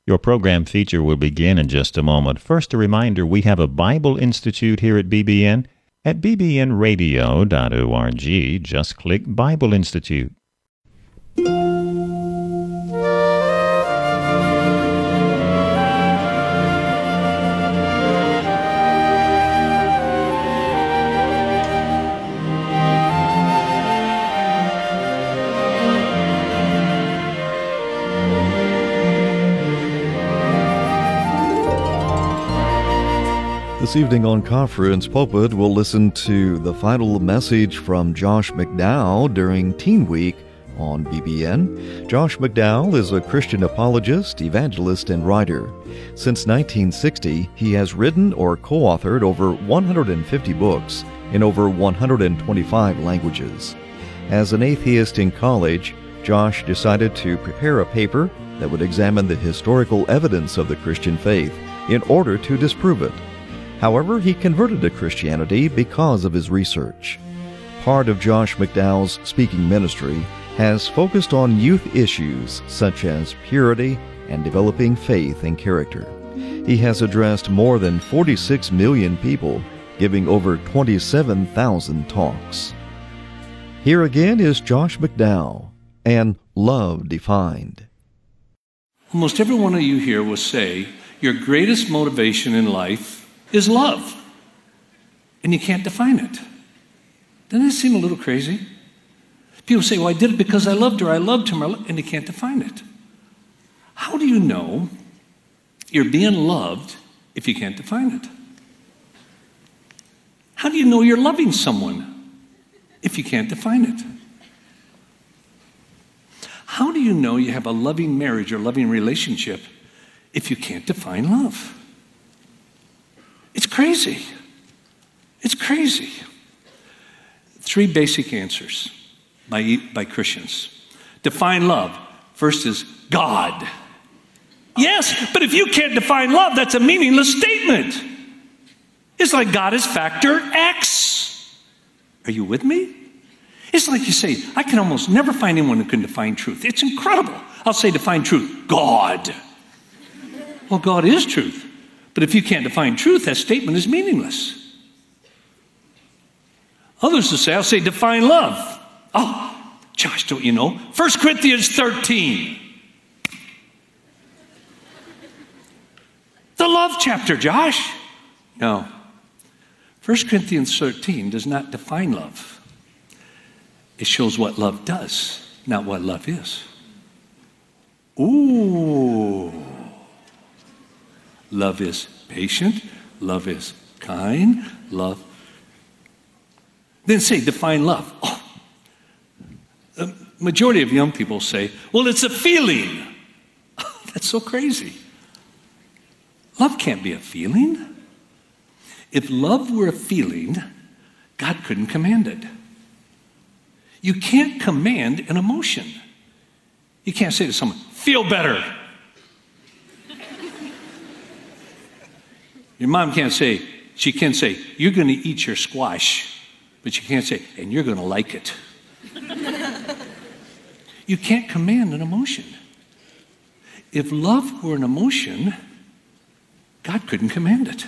Your program feature will begin in just a moment. First, a reminder, we have a Bible Institute here at BBN. At bbnradio.org, just click Bible Institute. This evening on Conference Pulpit, we'll listen to the final message from Josh McDowell during Teen Week on BBN. Josh McDowell is a Christian apologist, evangelist, and writer. Since 1960, he has written or co-authored over 150 books in over 125 languages. As an atheist in college, Josh decided to prepare a paper that would examine the historical evidence of the Christian faith in order to disprove it. However, he converted to Christianity because of his research. Part of Josh McDowell's speaking ministry has focused on youth issues such as purity and developing faith and character. He has addressed more than 46 million people, giving over 27,000 talks. Here again is Josh McDowell and Love Defined. Almost every one of you here will say your greatest motivation in life is love. And you can't define it. Doesn't that seem a little crazy? People say, well, I did it because I loved her, I loved him, and you can't define it. How do you know you're being loved if you can't define it? How do you know you're loving someone if you can't define it? How do you know you have a loving marriage or loving relationship if you can't define love? It's crazy. It's crazy. 3 basic answers by Christians. Define love. First is God. Yes, but if you can't define love, that's a meaningless statement. It's like God is factor X. Are you with me? It's like you say, I can almost never find anyone who can define truth. It's incredible. I'll say define truth. God. Well, God is truth. But if you can't define truth, that statement is meaningless. Others will say, I'll say define love. Oh, Josh, don't you know? 1 Corinthians 13. The love chapter, Josh. No. 1 Corinthians 13 does not define love. It shows what love does, not what love is. Ooh. Love is patient. Love is kind. Love. Then say, define love. Oh. The majority of young people say, well, it's a feeling. Oh, that's so crazy. Love can't be a feeling. If love were a feeling, God couldn't command it. You can't command an emotion. You can't say to someone, feel better. Your mom can't say, she can say, you're going to eat your squash, but you can't say, and you're going to like it. You can't command an emotion. If love were an emotion, God couldn't command it.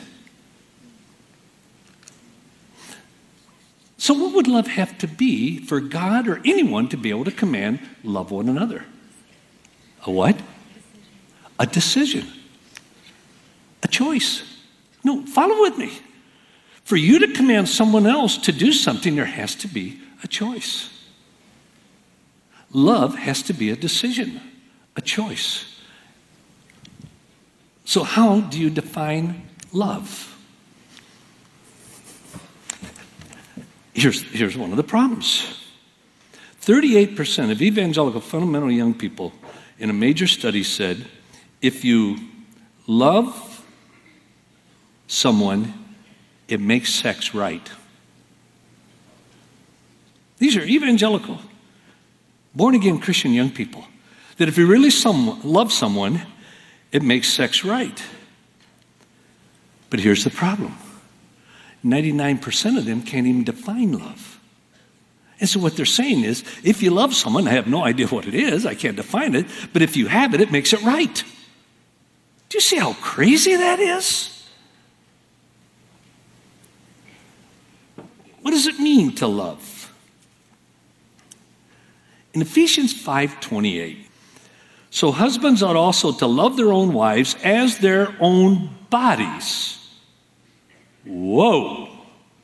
So what would love have to be for God or anyone to be able to command love one another? A what? A decision. A choice. No, follow with me. For you to command someone else to do something, there has to be a choice. Love has to be a decision, a choice. So how do you define love? Here's one of the problems. 38% of evangelical fundamental young people in a major study said, if you love someone, it makes sex right. These are evangelical, born-again Christian young people. That if you really love someone, it makes sex right. But here's the problem. 99% of them can't even define love. And so what they're saying is, if you love someone, I have no idea what it is, I can't define it, but if you have it, it makes it right. Do you see how crazy that is? What does it mean to love? In Ephesians 5:28, so husbands ought also to love their own wives as their own bodies. Whoa.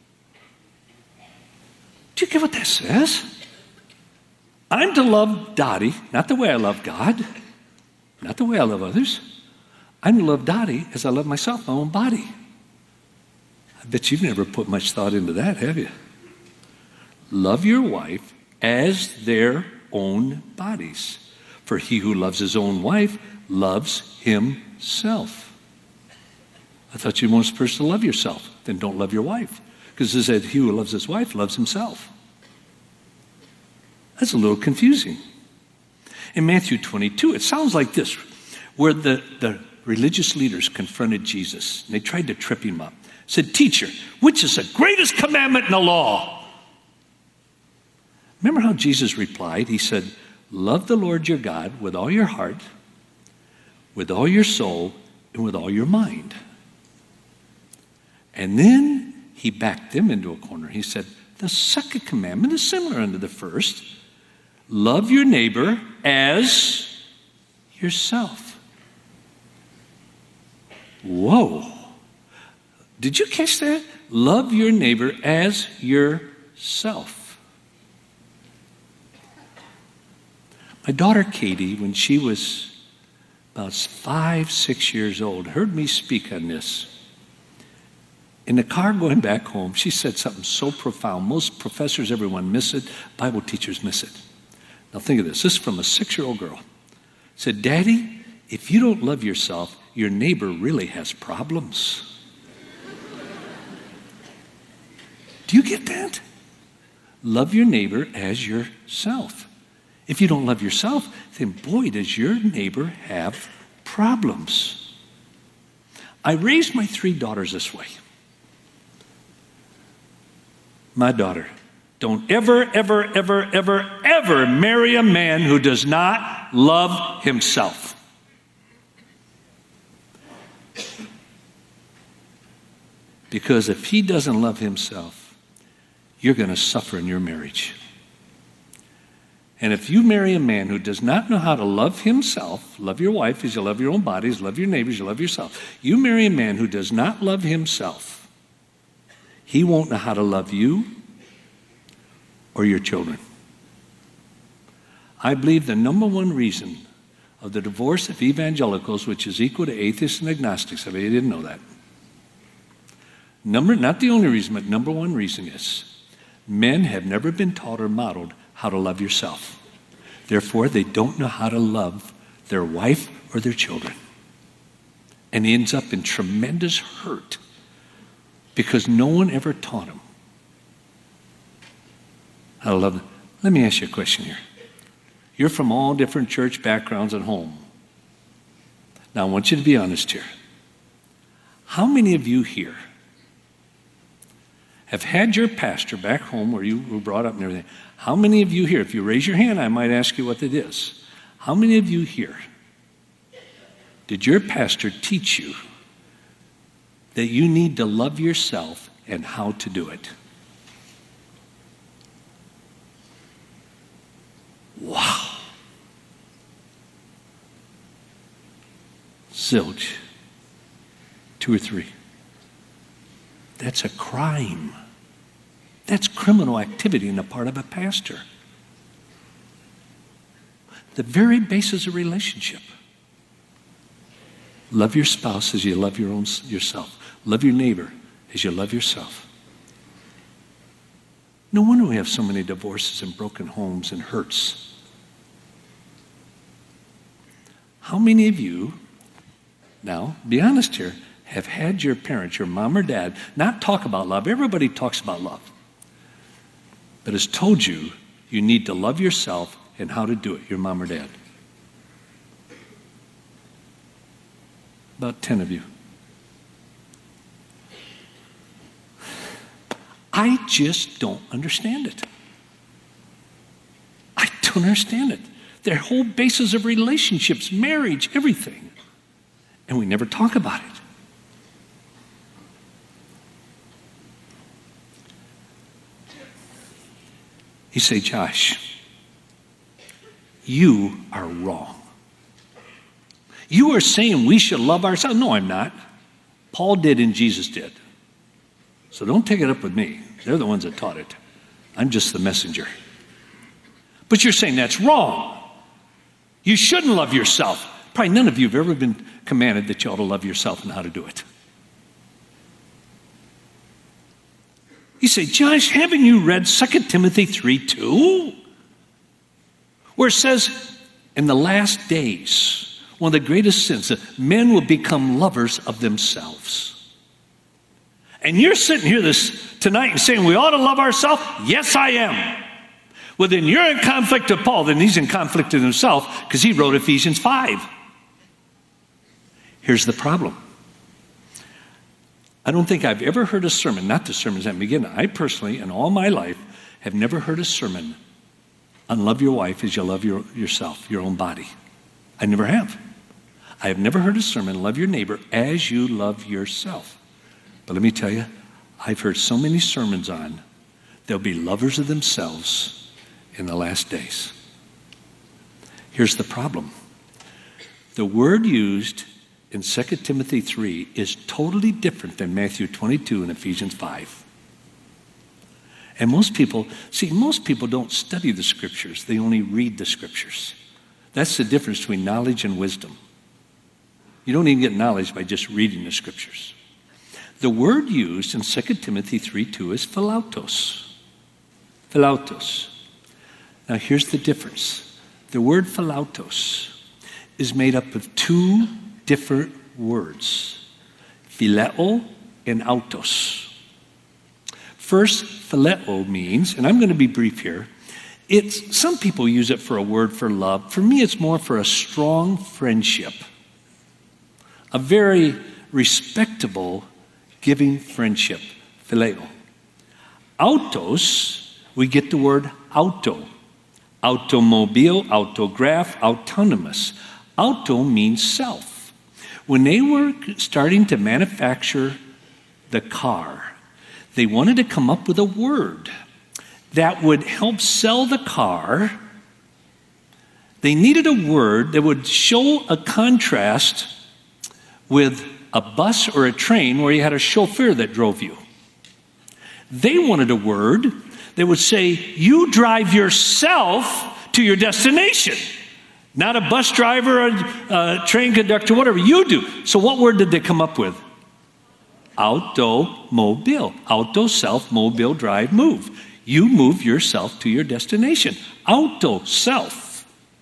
Do you get what that says? I'm to love Dottie, not the way I love God, not the way I love others. I'm to love Dottie as I love myself, my own body. I bet you've never put much thought into that, have you? Love your wife as their own bodies. For he who loves his own wife loves himself. I thought you were supposed to love yourself. Then don't love your wife. Because it said he who loves his wife loves himself. That's a little confusing. In Matthew 22, it sounds like this, where the religious leaders confronted Jesus. And they tried to trip him up. Said, teacher, which is the greatest commandment in the law? Remember how Jesus replied? He said, love the Lord your God with all your heart, with all your soul, and with all your mind. And then he backed them into a corner. He said, the second commandment is similar unto the first. Love your neighbor as yourself. Whoa. Did you catch that? Love your neighbor as yourself. My daughter Katie, when she was about 5, 6 years old, heard me speak on this. In the car going back home, she said something so profound. Most professors, everyone miss it. Bible teachers miss it. Now think of this. This is from a 6-year-old girl. Said, Daddy, if you don't love yourself, your neighbor really has problems. Do you get that? Love your neighbor as yourself. If you don't love yourself, then boy, does your neighbor have problems. I raised my 3 daughters this way. My daughter, don't ever, ever, ever, ever, ever marry a man who does not love himself. Because if he doesn't love himself, you're going to suffer in your marriage. And if you marry a man who does not know how to love himself, love your wife as you love your own bodies, love your neighbors, you love yourself. You marry a man who does not love himself, he won't know how to love you or your children. I believe the number one reason of the divorce of evangelicals, which is equal to atheists and agnostics, I bet you didn't know that. Not the only reason, but number one reason is men have never been taught or modeled how to love yourself. Therefore, they don't know how to love their wife or their children. And he ends up in tremendous hurt because no one ever taught him how to love them. Let me ask you a question here. You're from all different church backgrounds at home. Now, I want you to be honest here. How many of you here have had your pastor back home where you were brought up and everything? How many of you here, if you raise your hand, I might ask you what it is. How many of you here did your pastor teach you that you need to love yourself and how to do it? Wow. Zilch. 2 or 3. That's a crime. That's criminal activity on the part of a pastor. The very basis of relationship. Love your spouse as you love yourself. Love your neighbor as you love yourself. No wonder we have so many divorces and broken homes and hurts. How many of you, now, be honest here, have had your parents, your mom or dad, not talk about love? Everybody talks about love. But has told you you need to love yourself and how to do it, your mom or dad. About 10 of you. I just don't understand it. I don't understand it. Their whole basis of relationships, marriage, everything and we never talk about it. You say, Josh, you are wrong. You are saying we should love ourselves. No, I'm not. Paul did and Jesus did. So don't take it up with me. They're the ones that taught it. I'm just the messenger. But you're saying that's wrong. You shouldn't love yourself. Probably none of you have ever been commanded that you ought to love yourself and how to do it. You say, Josh, haven't you read 2 Timothy 3:2? Where it says, in the last days, one of the greatest sins, that men will become lovers of themselves. And you're sitting here tonight and saying we ought to love ourselves? Yes, I am. Well, then you're in conflict with Paul. Then he's in conflict with himself because he wrote Ephesians 5. Here's the problem. I don't think I've ever heard a sermon, not the sermons that begin. I personally, in all my life, have never heard a sermon on love your wife as you love yourself, your own body. I never have. I have never heard a sermon, love your neighbor as you love yourself. But let me tell you, I've heard so many sermons on they'll be lovers of themselves in the last days. Here's the problem. The word used in 2 Timothy 3 is totally different than Matthew 22 and Ephesians 5. And most people don't study the scriptures. They only read the scriptures. That's the difference between knowledge and wisdom. You don't even get knowledge by just reading the scriptures. The word used in 2 Timothy 3:2 is philautos. Philautos. Now here's the difference. The word philautos is made up of two different words, phileo and autos. First, phileo means, and I'm going to be brief here, some people use it for a word for love. For me, it's more for a strong friendship, a very respectable, giving friendship, phileo. Autos, we get the word auto, automobile, autograph, autonomous. Auto means self. When they were starting to manufacture the car, they wanted to come up with a word that would help sell the car. They needed a word that would show a contrast with a bus or a train where you had a chauffeur that drove you. They wanted a word that would say, you drive yourself to your destination. Not a bus driver, a train conductor, whatever you do. So what word did they come up with? Automobile. Auto, self, mobile, drive, move. You move yourself to your destination. Auto, self.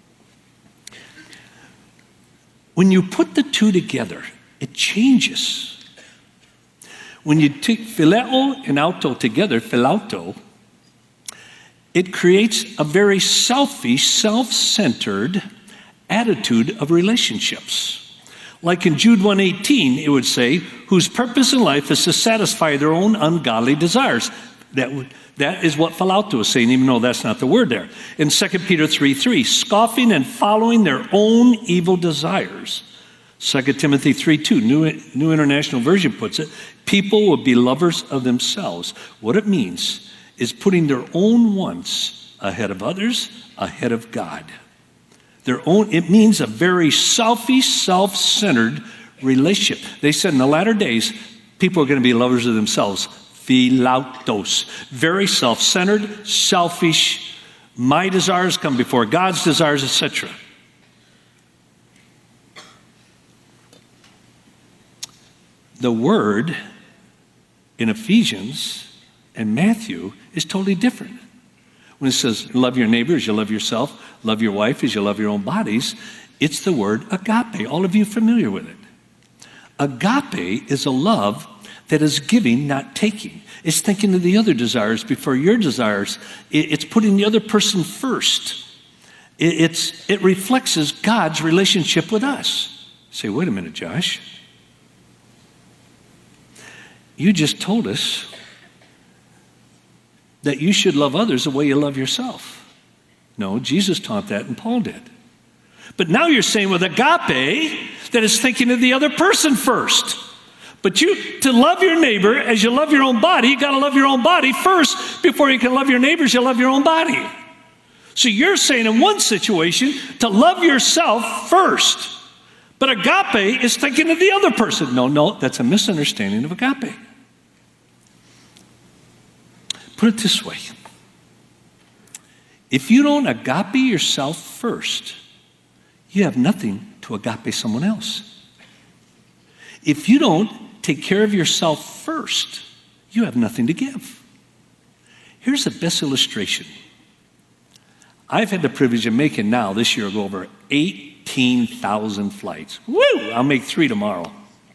When you put the two together, it changes. When you take phileo and auto together, philauto, it creates a very selfish, self-centered attitude of relationships. Like in Jude 1:18, it would say, whose purpose in life is to satisfy their own ungodly desires. That is what philauto is saying, even though that's not the word there. In 2 Peter 3:3, scoffing and following their own evil desires. 2 Timothy 3:2, New International Version puts it, people will be lovers of themselves. What it means is putting their own wants ahead of others, ahead of God. It means a very selfish, self-centered relationship. They said in the latter days, people are going to be lovers of themselves. Philautos. Very self-centered, selfish. My desires come before God's desires, etc. The word in Ephesians and Matthew is totally different. When it says, love your neighbor as you love yourself, love your wife as you love your own bodies, it's the word agape. All of you familiar with it. Agape is a love that is giving, not taking. It's thinking of the other desires before your desires. It's putting the other person first. It reflects God's relationship with us. Say, wait a minute, Josh. You just told us that you should love others the way you love yourself. No, Jesus taught that and Paul did. But now you're saying with agape that it's thinking of the other person first. But to love your neighbor as you love your own body, you got to love your own body first before you can love your neighbors. You love your own body. So you're saying in one situation to love yourself first. But agape is thinking of the other person. No, that's a misunderstanding of agape. Put it this way. If you don't agape yourself first, you have nothing to agape someone else. If you don't take care of yourself first, you have nothing to give. Here's the best illustration. I've had the privilege of making now, this year, I'll go over 18,000 flights. Woo! I'll make 3 tomorrow.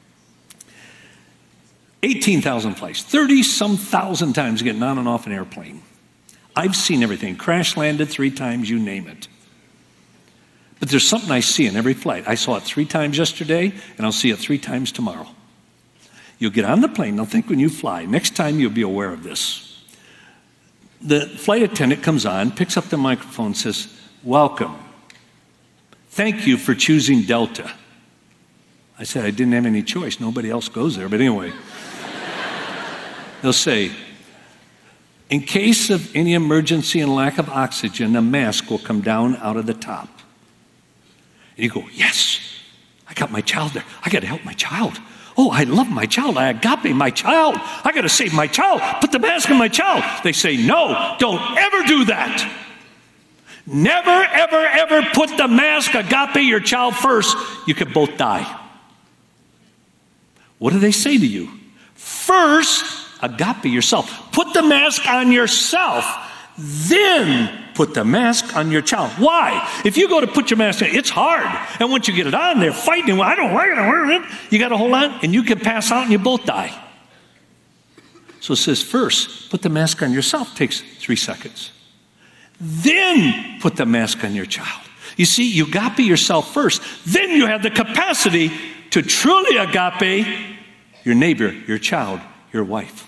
18,000 flights, 30-some thousand times getting on and off an airplane. I've seen everything. Crash landed 3 times, you name it. But there's something I see in every flight. I saw it 3 times yesterday, and I'll see it 3 times tomorrow. You'll get on the plane. Now think when you fly. Next time you'll be aware of this. The flight attendant comes on, picks up the microphone, and says, "Welcome. Thank you for choosing Delta." I said, I didn't have any choice. Nobody else goes there. But anyway, they'll say, "In case of any emergency and lack of oxygen, a mask will come down out of the top." And you go, "Yes, I got my child there. I got to help my child. Oh, I love my child. I agape my child. I got to save my child. Put the mask on my child." They say, "No, don't ever do that. Never, ever, ever put the mask, agape your child first. You could both die." What do they say to you? First, agape yourself. Put the mask on yourself. Then put the mask on your child. Why? If you go to put your mask on, it's hard. And once you get it on, they're fighting. Well, I don't like it. You got to hold on, and you can pass out, and you both die. So it says, first, put the mask on yourself. Takes 3 seconds. Then put the mask on your child. You see, you agape yourself first. Then you have the capacity to truly agape your neighbor, your child, your wife.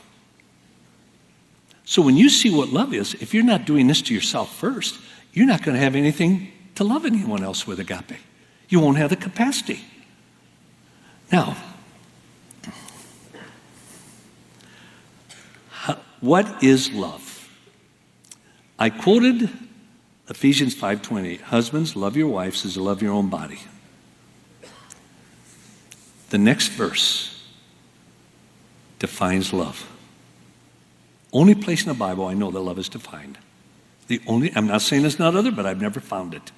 So when you see what love is, if you're not doing this to yourself first, you're not going to have anything to love anyone else with agape. You won't have the capacity. Now, what is love? I quoted Ephesians 5:28. Husbands, love your wives as you love your own body. The next verse defines love. Only place in the Bible I know that love is defined. I'm not saying there's not other, but I've never found it.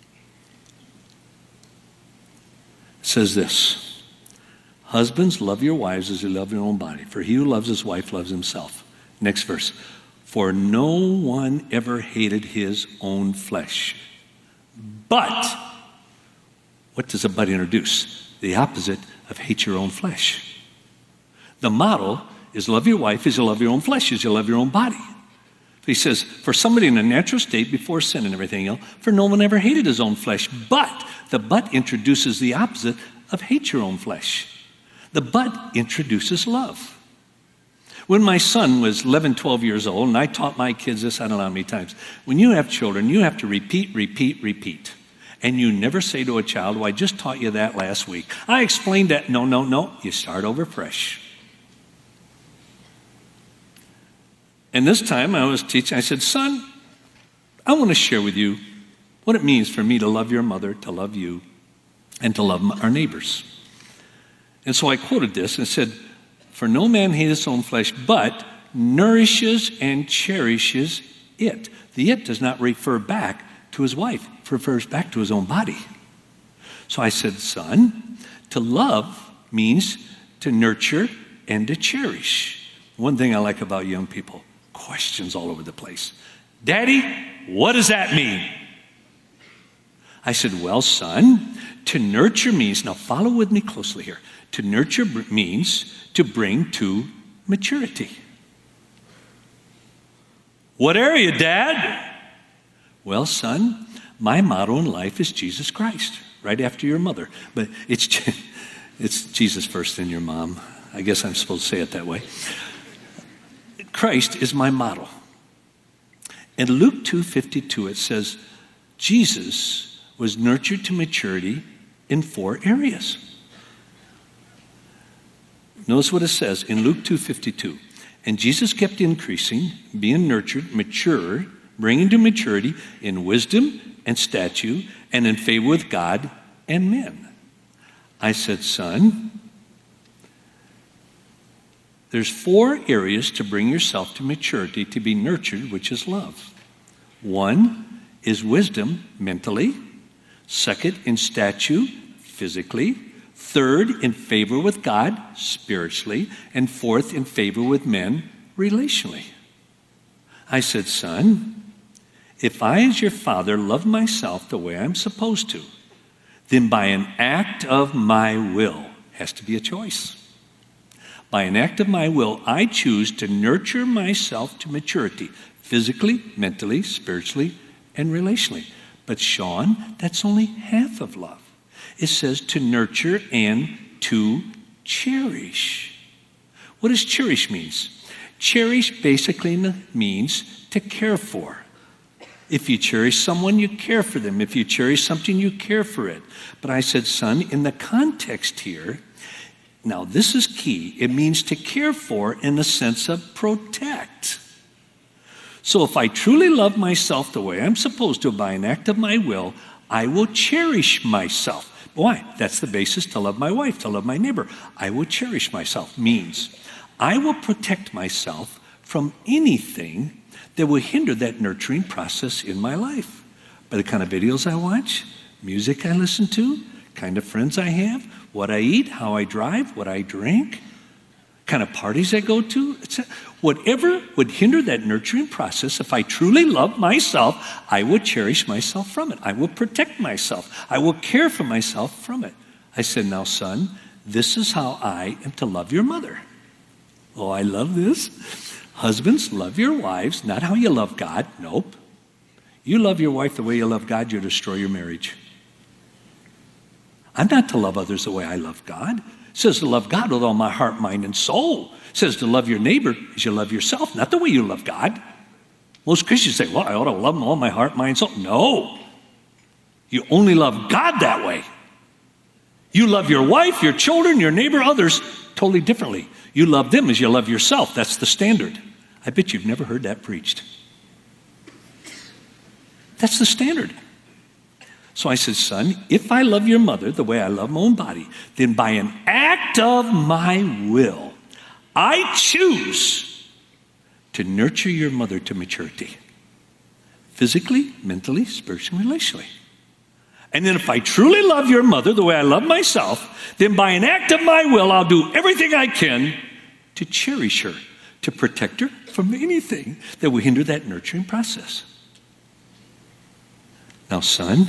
It says this: husbands, love your wives as you love your own body. For he who loves his wife loves himself. Next verse. For no one ever hated his own flesh. But, what does a but introduce? The opposite of hate your own flesh. The model is love your wife as you love your own flesh, as you love your own body. He says, for somebody in a natural state before sin and everything else, for no one ever hated his own flesh. But, the but introduces the opposite of hate your own flesh. The but introduces love. When my son was 11, 12 years old, and I taught my kids this, I don't know how many times, when you have children, you have to repeat, repeat, repeat. And you never say to a child, well, I just taught you that last week. I explained that. No. You start over fresh. And this time I was teaching, I said, son, I want to share with you what it means for me to love your mother, to love you, and to love our neighbors. And so I quoted this and said, for no man hates his own flesh, but nourishes and cherishes it. The it does not refer back to his wife. It refers back to his own body. So I said, son, to love means to nurture and to cherish. One thing I like about young people, questions all over the place. Daddy, what does that mean? I said, well, son, to nurture means, now follow with me closely here. To nurture means to bring to maturity. What area, Dad? Well, son, my motto in life is Jesus Christ, right after your mother. But it's Jesus first, then your mom. I guess I'm supposed to say it that way. Christ is my model. In Luke 2:52, it says, Jesus was nurtured to maturity in 4 areas. Notice what it says in Luke 2:52. And Jesus kept increasing, being nurtured, mature, bringing to maturity in wisdom and stature and in favor with God and men. I said, son, there's 4 areas to bring yourself to maturity, to be nurtured, which is love. 1 is wisdom, mentally. 2nd, in stature, physically. 3rd, in favor with God, spiritually. And 4th, in favor with men, relationally. I said, son, if I as your father love myself the way I'm supposed to, then by an act of my will, has to be a choice. By an act of my will, I choose to nurture myself to maturity, physically, mentally, spiritually, and relationally. But Sean, that's only half of love. It says to nurture and to cherish. What does cherish mean? Cherish basically means to care for. If you cherish someone, you care for them. If you cherish something, you care for it. But I said, son, in the context here, now this is key. It means to care for in the sense of protect. So if I truly love myself the way I'm supposed to by an act of my will, I will cherish myself. Why? That's the basis to love my wife, to love my neighbor. I will cherish myself means I will protect myself from anything that will hinder that nurturing process in my life. By the kind of videos I watch, music I listen to, kind of friends I have, what I eat, how I drive, what I drink, kind of parties I go to, whatever would hinder that nurturing process, if I truly love myself, I will cherish myself from it. I will protect myself. I will care for myself from it. I said, now, son, this is how I am to love your mother. Oh, I love this. Husbands, love your wives, not how you love God. Nope. You love your wife the way you love God, you'll destroy your marriage. I'm not to love others the way I love God. It says to love God with all my heart, mind, and soul. It says to love your neighbor as you love yourself, not the way you love God. Most Christians say, well, I ought to love them all my heart, mind, soul. No. You only love God that way. You love your wife, your children, your neighbor, others totally differently. You love them as you love yourself. That's the standard. I bet you've never heard that preached. That's the standard. So I said, son, if I love your mother the way I love my own body, then by an act of my will, I choose to nurture your mother to maturity. Physically, mentally, spiritually, relationally. And then if I truly love your mother the way I love myself, then by an act of my will, I'll do everything I can to cherish her, to protect her from anything that will hinder that nurturing process. Now, son,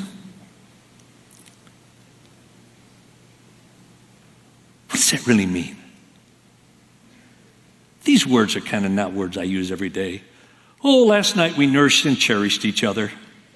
what does that really mean? These words are kind of not words I use every day. Oh, last night we nursed and cherished each other.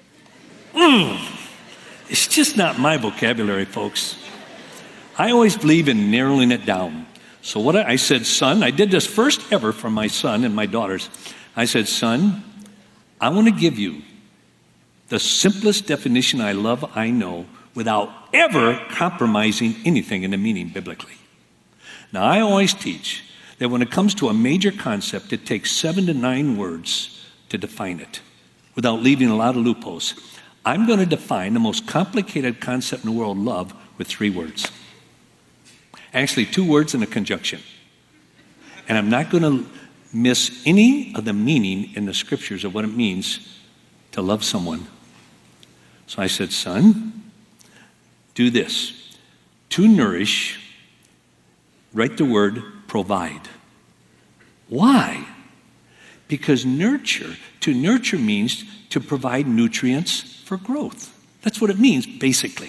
It's just not my vocabulary, folks. I always believe in narrowing it down. So what I said, son, I did this first ever for my son and my daughters. I said, son, I want to give you the simplest definition I know without ever compromising anything in the meaning biblically. Now, I always teach that when it comes to a major concept, it takes 7 to 9 words to define it without leaving a lot of loopholes. I'm going to define the most complicated concept in the world, love, with 3 words. Actually, 2 words and a conjunction. And I'm not going to miss any of the meaning in the scriptures of what it means to love someone. So I said, son, do this. To nourish, write the word provide. Why? Because to nurture means to provide nutrients for growth. That's what it means, basically.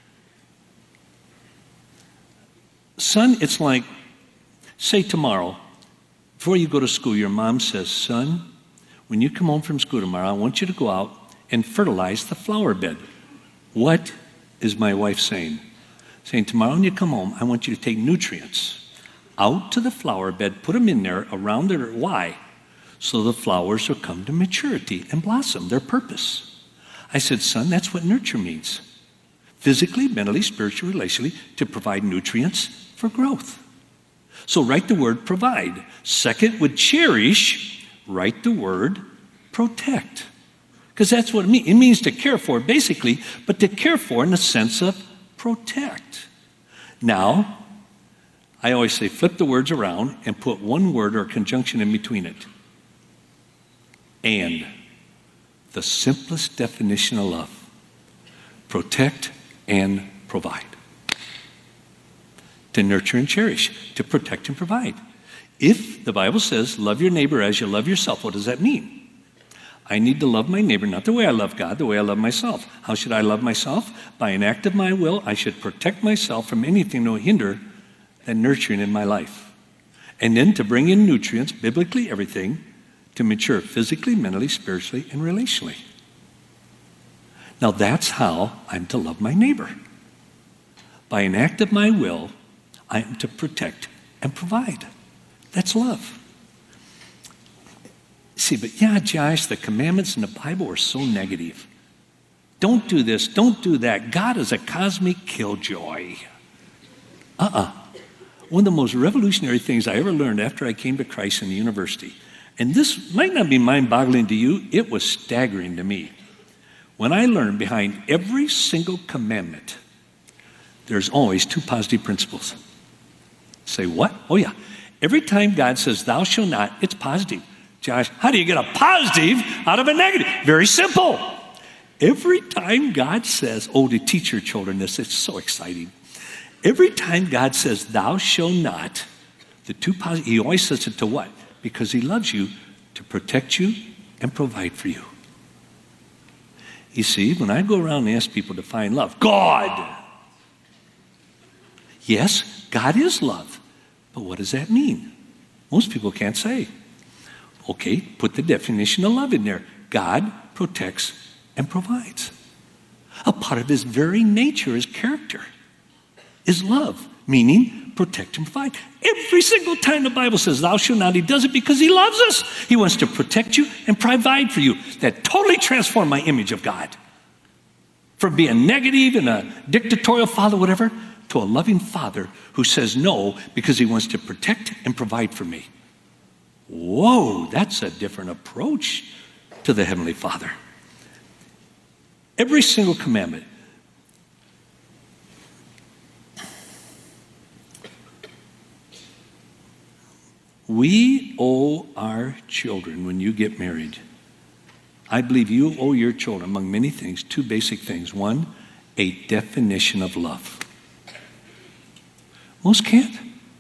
Son, it's like, say tomorrow, before you go to school, your mom says, son, when you come home from school tomorrow, I want you to go out and fertilize the flower bed. What is my wife saying? Saying, tomorrow when you come home, I want you to take nutrients out to the flower bed, put them in there around it. Why? So the flowers will come to maturity and blossom, their purpose. I said, son, that's what nurture means. physically, mentally, spiritually, relationally, to provide nutrients for growth. So write the word provide. Second, with cherish, write the word protect. Because that's what it means. It means to care for, basically, but to care for in the sense of protect. Now, I always say flip the words around and put one word or conjunction in between it. And. The simplest definition of love. Protect and provide. To nurture and cherish. To protect and provide. If the Bible says, love your neighbor as you love yourself, what does that mean? I need to love my neighbor, not the way I love God, the way I love myself. How should I love myself? By an act of my will, I should protect myself from anything that will hinder that nurturing in my life. And then to bring in nutrients, biblically everything, to mature physically, mentally, spiritually, and relationally. Now that's how I'm to love my neighbor. By an act of my will, I am to protect and provide. That's love. See, but yeah, Josh, the commandments in the Bible are so negative. Don't do this, don't do that. God is a cosmic killjoy. One of the most revolutionary things I ever learned after I came to Christ in the university, and this might not be mind-boggling to you, it was staggering to me. When I learned behind every single commandment, there's always two positive principles. Say what? Oh yeah. Every time God says, thou shalt not, it's positive. Josh, how do you get a positive out of a negative? Very simple. Every time God says, to teach your children this, it's so exciting. Every time God says, thou shalt not, the two positive, he always says it to what? Because he loves you to protect you and provide for you. You see, when I go around and ask people to find love, God. Yes, God is love. But what does that mean? Most people can't say. Okay, put the definition of love in there. God protects and provides. A part of his very nature, his character, is love, meaning protect and provide. Every single time the Bible says, thou shalt not, he does it because he loves us. He wants to protect you and provide for you. That totally transformed my image of God. From being negative and a dictatorial father, whatever, to a loving father who says no because he wants to protect and provide for me. Whoa, that's a different approach to the Heavenly Father. Every single commandment. We owe our children, when you get married, I believe you owe your children, among many things, two basic things. One, a definition of love. Most can't.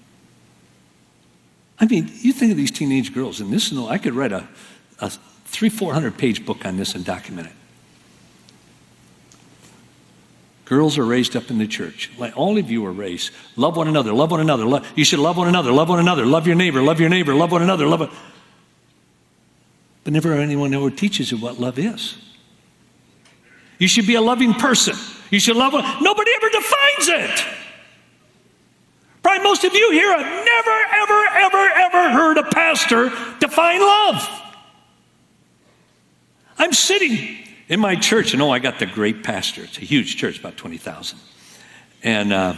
I mean, you think of these teenage girls, and this, I could write a 300-400 page book on this and document it. Girls are raised up in the church. Like all of you are raised. Love one another, love one another. You should love one another, love one another. Love your neighbor, love one another, But never anyone ever teaches you what love is. You should be a loving person. You should love one. Nobody ever defines it. Probably most of you here have never heard a pastor define love. I'm sitting in my church, and I got the great pastor. It's a huge church, about 20,000. And I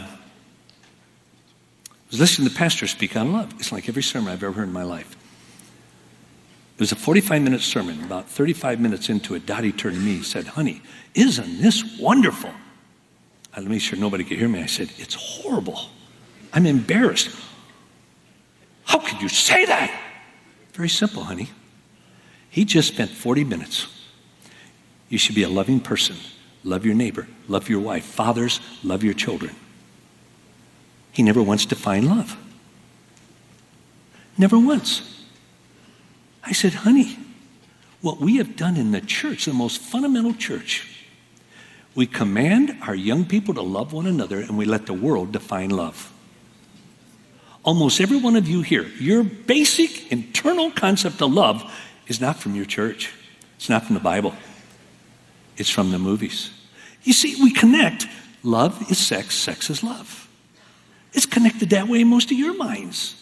was listening to the pastor speak on love. It's like every sermon I've ever heard in my life. It was a 45-minute sermon. About 35 minutes into it, Dottie turned to me and said, honey, isn't this wonderful? I made sure nobody could hear me. I said, it's horrible. I'm embarrassed. How could you say that? Very simple, honey. He just spent 40 minutes. You should be a loving person. Love your neighbor. Love your wife. Fathers, love your children. He never once defined love. Never once. I said, honey, what we have done in the church, the most fundamental church, we command our young people to love one another, and we let the world define love. Almost every one of you here, your basic internal concept of love is not from your church. It's not from the Bible. It's from the movies. You see, we connect. Love is sex, sex is love. It's connected that way in most of your minds.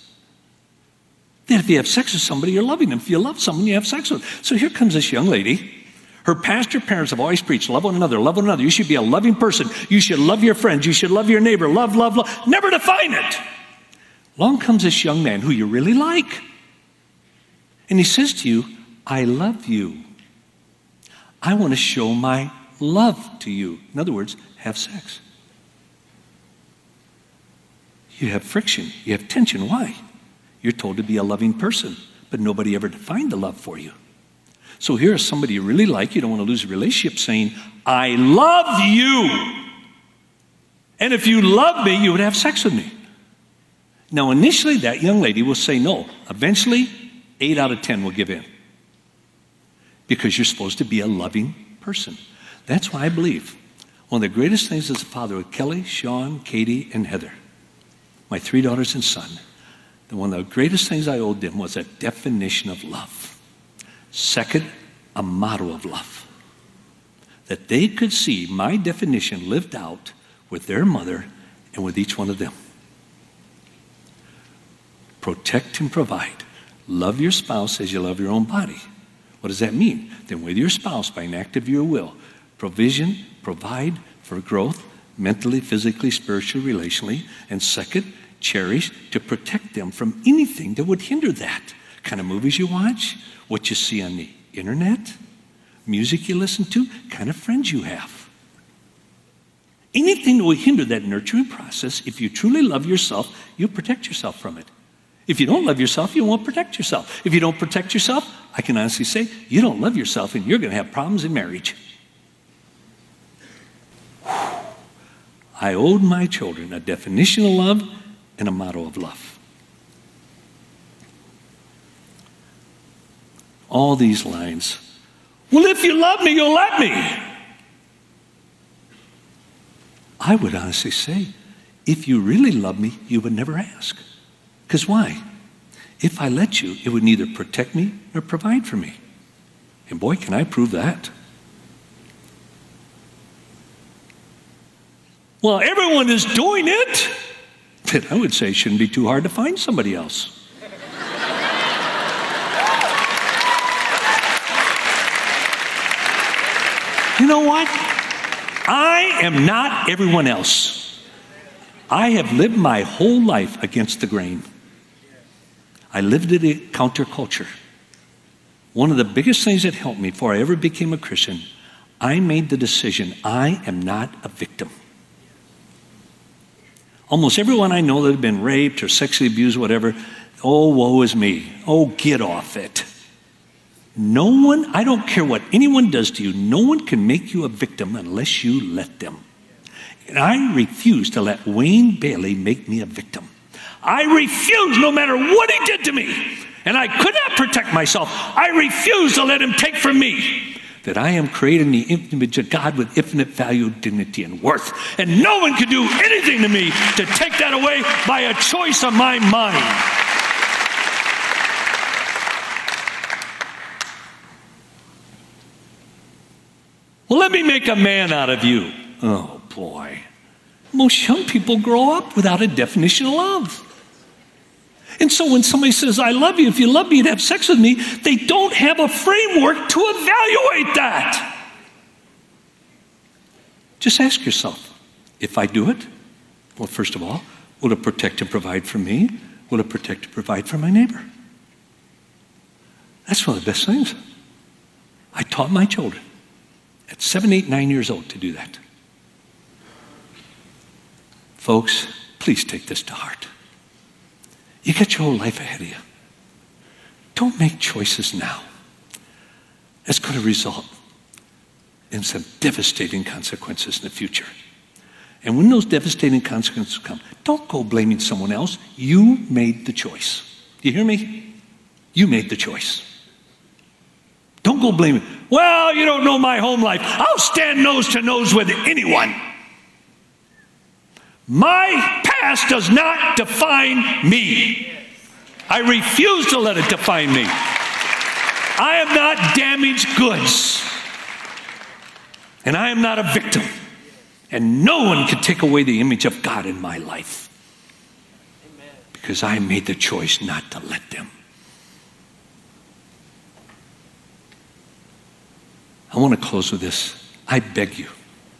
That if you have sex with somebody, you're loving them. If you love someone, you have sex with them. So here comes this young lady. Her pastor parents have always preached, love one another, love one another. You should be a loving person. You should love your friends. You should love your neighbor. Love, love, love. Never define it. Along comes this young man who you really like. And he says to you, I love you. I want to show my love to you. In other words, have sex. You have friction. You have tension. Why? You're told to be a loving person, but nobody ever defined the love for you. So here is somebody you really like, you don't want to lose a relationship, saying, I love you. And if you love me, you would have sex with me. Now, initially, that young lady will say no. Eventually, 8 out of 10 will give in. Because you're supposed to be a loving person. That's why I believe one of the greatest things as a father with Kelly, Sean, Katie, and Heather, my 3 daughters and son, one of the greatest things I owed them was a definition of love. Second, a motto of love. That they could see my definition lived out with their mother and with each one of them. Protect and provide. Love your spouse as you love your own body. What does that mean? Then with your spouse, by an act of your will, provision, provide for growth, mentally, physically, spiritually, relationally. And second, cherish to protect them from anything that would hinder that. Kind of movies you watch, what you see on the internet, music you listen to, kind of friends you have. Anything that will hinder that nurturing process, if you truly love yourself, you'll protect yourself from it. If you don't love yourself, you won't protect yourself. If you don't protect yourself, I can honestly say, you don't love yourself and you're going to have problems in marriage. I owed my children a definition of love and a motto of love. All these lines. Well, if you love me, you'll let me. I would honestly say, if you really love me, you would never ask. Because why? If I let you, it would neither protect me nor provide for me. And boy, can I prove that. Well, everyone is doing it. But I would say it shouldn't be too hard to find somebody else. You know what? I am not everyone else. I have lived my whole life against the grain. I lived in a counterculture. One of the biggest things that helped me before I ever became a Christian, I made the decision, I am not a victim. Almost everyone I know that has been raped or sexually abused, whatever, oh, woe is me. Oh, get off it. No one, I don't care what anyone does to you, no one can make you a victim unless you let them. And I refuse to let Wayne Bailey make me a victim. I refuse, no matter what he did to me, and I could not protect myself, I refuse to let him take from me that I am created in the image of God with infinite value, dignity, and worth. And no one can do anything to me to take that away by a choice of my mind. Well, let me make a man out of you. Oh, boy. Most young people grow up without a definition of love. And so when somebody says, I love you, if you love me, you'd have sex with me, they don't have a framework to evaluate that. Just ask yourself, if I do it, well, first of all, will it protect and provide for me? Will it protect and provide for my neighbor? That's one of the best things. I taught my children at 7, 8, 9 years old to do that. Folks, please take this to heart. You got your whole life ahead of you. Don't make choices now. It's going to result in some devastating consequences in the future. And when those devastating consequences come, don't go blaming someone else. You made the choice. Do you hear me? You made the choice. Don't go blaming. Well, you don't know my home life. I'll stand nose to nose with anyone. My past does not define me. I refuse to let it define me. I am not damaged goods. And I am not a victim. And no one can take away the image of God in my life. Because I made the choice not to let them. I want to close with this. I beg you,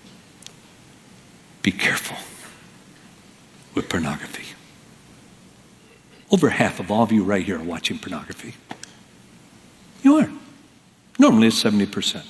be careful with pornography. Over half of all of you right here are watching pornography. You are. Normally it's 70%.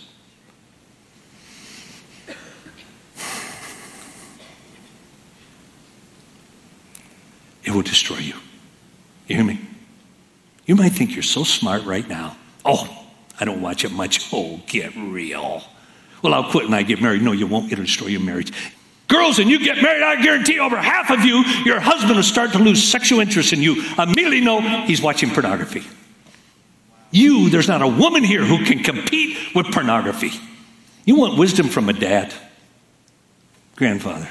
It will destroy you. You hear me? You might think you're so smart right now. Oh, I don't watch it much. Oh, get real. Well, I'll quit when I get married. No, you won't. It'll destroy your marriage. Girls, when you get married, I guarantee over half of you, your husband will start to lose sexual interest in you. Immediately know he's watching pornography. There's not a woman here who can compete with pornography. You want wisdom from a dad, grandfather.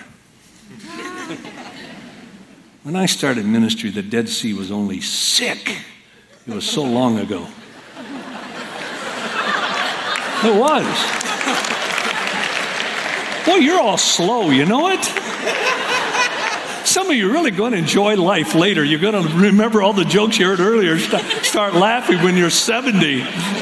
When I started ministry, the Dead Sea was only sick. It was so long ago. It was. Boy, you're all slow, you know it? Some of you are really going to enjoy life later. You're going to remember all the jokes you heard earlier. Start laughing when you're 70.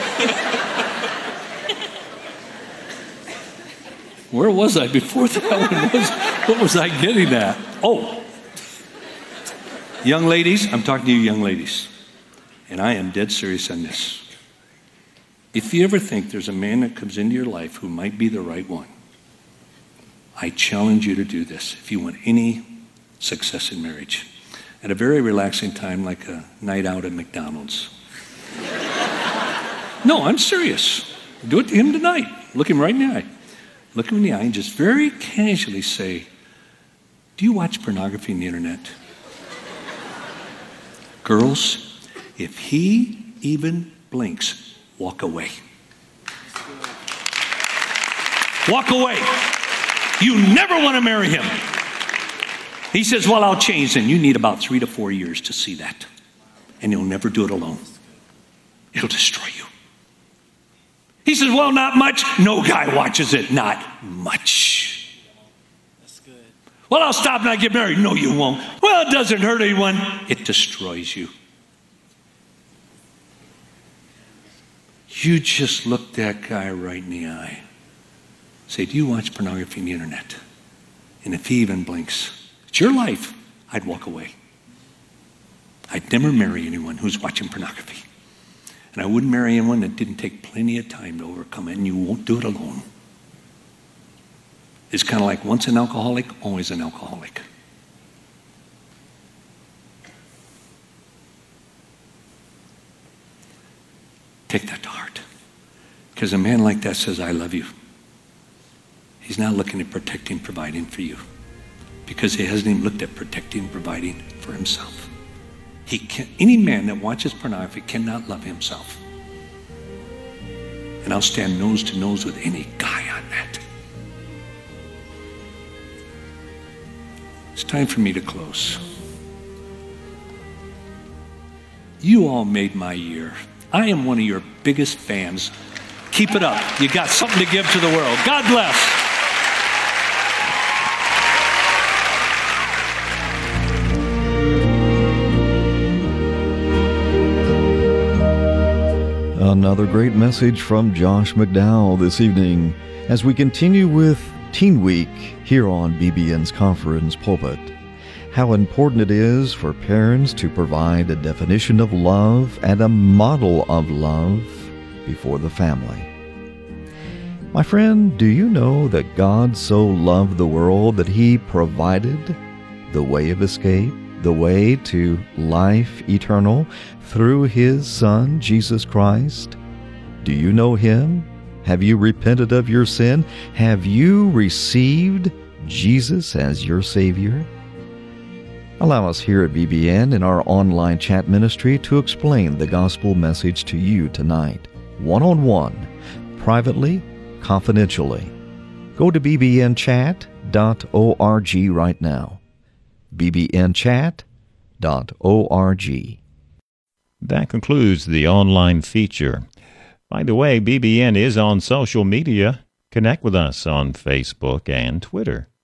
Where was I before that? What was I getting at? Oh. Young ladies, I'm talking to you young ladies. And I am dead serious on this. If you ever think there's a man that comes into your life who might be the right one, I challenge you to do this if you want any success in marriage. At a very relaxing time, like a night out at McDonald's. No, I'm serious. Do it to him tonight. Look him right in the eye. Look him in the eye and just very casually say, do you watch pornography on the internet? Girls, if he even blinks, walk away. Walk away. You never want to marry him. He says, well, I'll change. Then you need about 3 to 4 years to see that. And you'll never do it alone. It'll destroy you. He says, well, not much. No guy watches it. Not much. That's good. Well, I'll stop and I get married. No, you won't. Well, it doesn't hurt anyone. It destroys you. You just look that guy right in the eye. Say, do you watch pornography on the internet? And if he even blinks, it's your life, I'd walk away. I'd never marry anyone who's watching pornography. And I wouldn't marry anyone that didn't take plenty of time to overcome it, and you won't do it alone. It's kind of like once an alcoholic, always an alcoholic. Take that to heart. Because a man like that says, I love you. He's not looking at protecting, providing for you. Because he hasn't even looked at protecting, providing for himself. Any man that watches pornography cannot love himself. And I'll stand nose to nose with any guy on that. It's time for me to close. You all made my year. I am one of your biggest fans. Keep it up. You got something to give to the world. God bless. Another great message from Josh McDowell this evening as we continue with Teen Week here on BBN's Conference Pulpit. How important it is for parents to provide a definition of love and a model of love before the family. My friend, do you know that God so loved the world that He provided the way of escape, the way to life eternal through His Son, Jesus Christ? Do you know Him? Have you repented of your sin? Have you received Jesus as your Savior? Allow us here at BBN in our online chat ministry to explain the gospel message to you tonight, one-on-one, privately, confidentially. Go to bbnchat.org right now. bbnchat.org. That concludes the online feature. By the way, BBN is on social media. Connect with us on Facebook and Twitter.